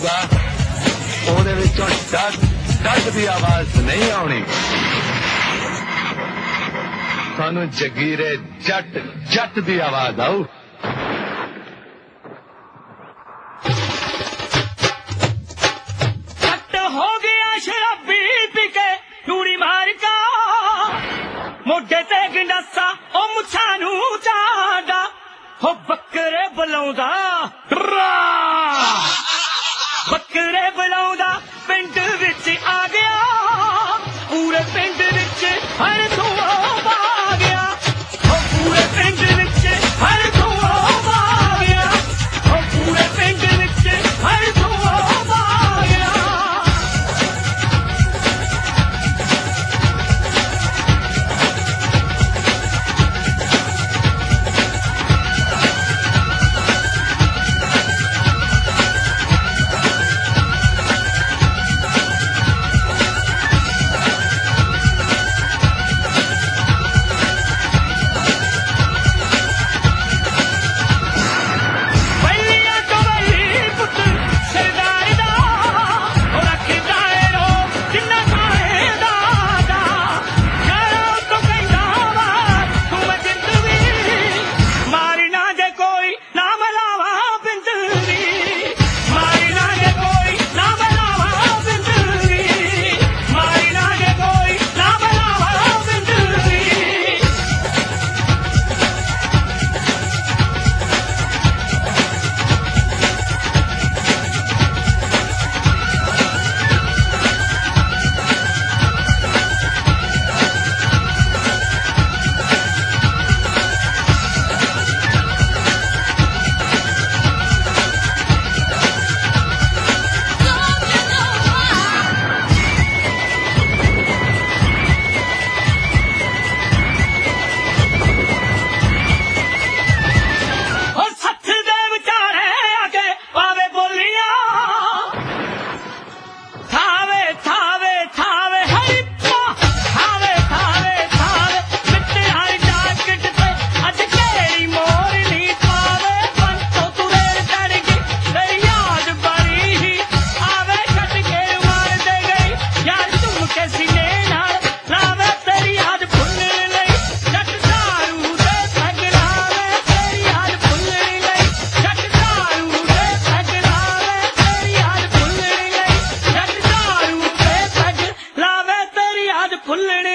ਹੋਊਗਾ ਉਹਦੇ ਵਿੱਚੋਂ ਡੱਗ ਦੀ ਆਵਾਜ਼ ਨਹੀਂ ਆਉਣੀ। ਸਾਨੂੰ ਜਗੀਰੇ ਜੱਟ ਦੀ ਆਵਾਜ਼ ਆਊ। जट हो गया शराबी पी के टूरी मार का मोढे ते गंडासा ओ मुछा नू चाड़ा हो बकरे बुलाउंदा बकरे बुलाउंदा पिंड विच आ गया पूरे पिंड विच हर धुआं पा गया हो पूरे पिंड विच हर धुआं पा गया हो पूरे पिंड विच हर धुआं पा गया। फुल्लने